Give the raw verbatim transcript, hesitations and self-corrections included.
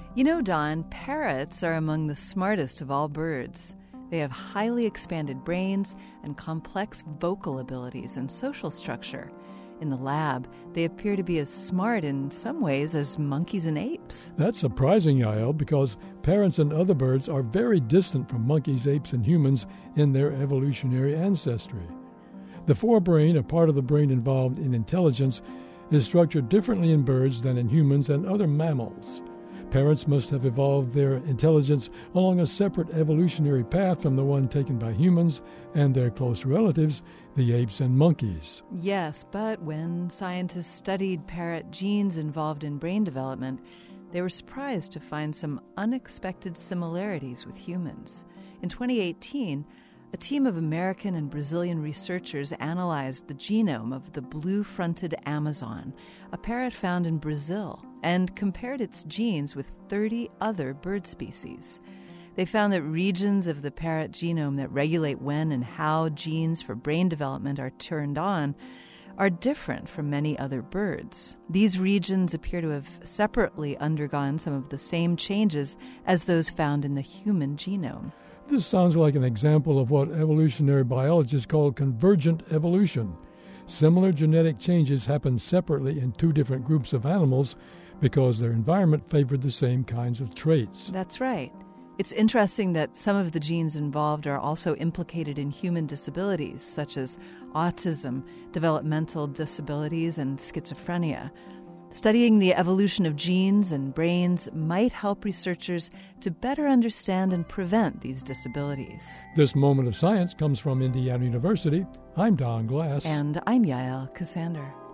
You know, Don, parrots are among the smartest of all birds. They have highly expanded brains and complex vocal abilities and social structure. In the lab, they appear to be as smart in some ways as monkeys and apes. That's surprising, Yael, because parrots and other birds are very distant from monkeys, apes, and humans in their evolutionary ancestry. The forebrain, a part of the brain involved in intelligence, is structured differently in birds than in humans and other mammals. Parrots must have evolved their intelligence along a separate evolutionary path from the one taken by humans and their close relatives, the apes and monkeys. Yes, but when scientists studied parrot genes involved in brain development, they were surprised to find some unexpected similarities with humans. In twenty eighteen, a team of American and Brazilian researchers analyzed the genome of the blue-fronted Amazon, a parrot found in Brazil, and compared its genes with thirty other bird species. They found that regions of the parrot genome that regulate when and how genes for brain development are turned on are different from many other birds. These regions appear to have separately undergone some of the same changes as those found in the human genome. This sounds like an example of what evolutionary biologists call convergent evolution. Similar genetic changes happen separately in two different groups of animals because their environment favored the same kinds of traits. That's right. It's interesting that some of the genes involved are also implicated in human disabilities, such as autism, developmental disabilities, and schizophrenia. Studying the evolution of genes and brains might help researchers to better understand and prevent these disabilities. This Moment of Science comes from Indiana University. I'm Don Glass. And I'm Yael Ksander.